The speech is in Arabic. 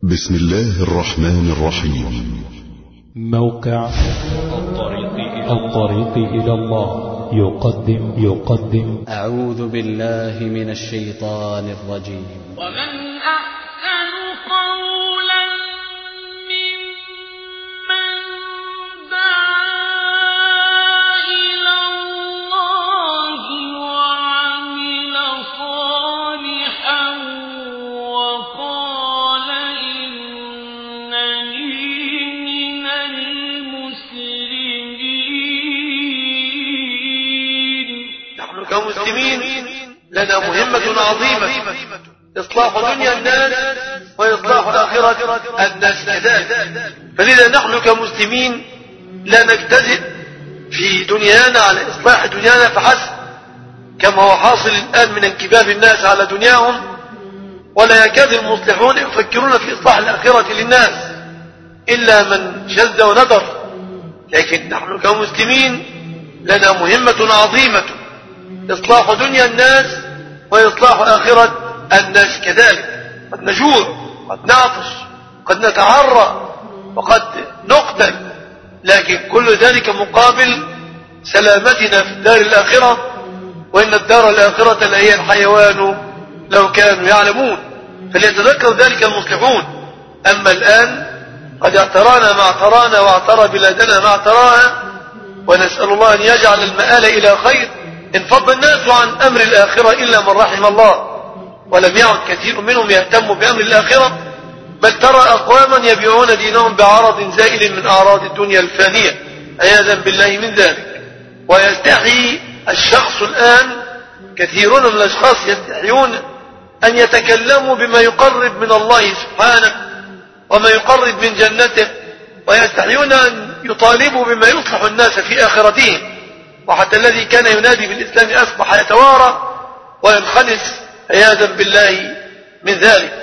بسم الله الرحمن الرحيم. موقع الطريق إلى الله يقدم أعوذ بالله من الشيطان الرجيم. ومن أحسن قولا ممن دعا إلى الله وعمل صالحا وقال إنني من المسلمين. نحن كمسلمين لنا مهمة عظيمة، إصلاح دنيا الناس وإصلاح آخرة الناس كذلك. فلذا نحن كمسلمين لا نجتزئ في دنيانا على إصلاح دنيانا فحسب كما هو حاصل الآن من انكباب الناس على دنياهم، ولا يكاد المصلحون يفكرون في إصلاح الآخرة للناس إلا من شذ ونذر. لكن نحن كمسلمين لنا مهمة عظيمة، إصلاح دنيا الناس وإصلاح آخرة الناس كذلك. قد نجوع، قد نعطش، قد نتعرى، وقد نقتل، لكن كل ذلك مقابل سلامتنا في الدار الآخرة، وإن الدار الآخرة لهي الحيوان لو كانوا يعلمون. فليتذكر ذلك المصلحون. أما الآن قد اعترانا ما اعترانا واعترى بلادنا ما اعتراها، ونسأل الله أن يجعل المآل إلى خير. انفض الناس عن أمر الآخرة إلا من رحم الله، ولم يعد كثير منهم يهتم بأمر الآخرة، بل ترى أقواما يبيعون دينهم بعرض زائل من أعراض الدنيا الفانية، عياذا بالله من ذلك. ويستحي الشخص الآن، كثيرون من الأشخاص يستحيون أن يتكلموا بما يقرب من الله سبحانه وما يقرب من جنته، ويستحيون أن يطالبوا بما يصلح الناس في آخرتهم. وحتى الذي كان ينادي بالإسلام أصبح يتوارى وينخنس عياذا بالله من ذلك.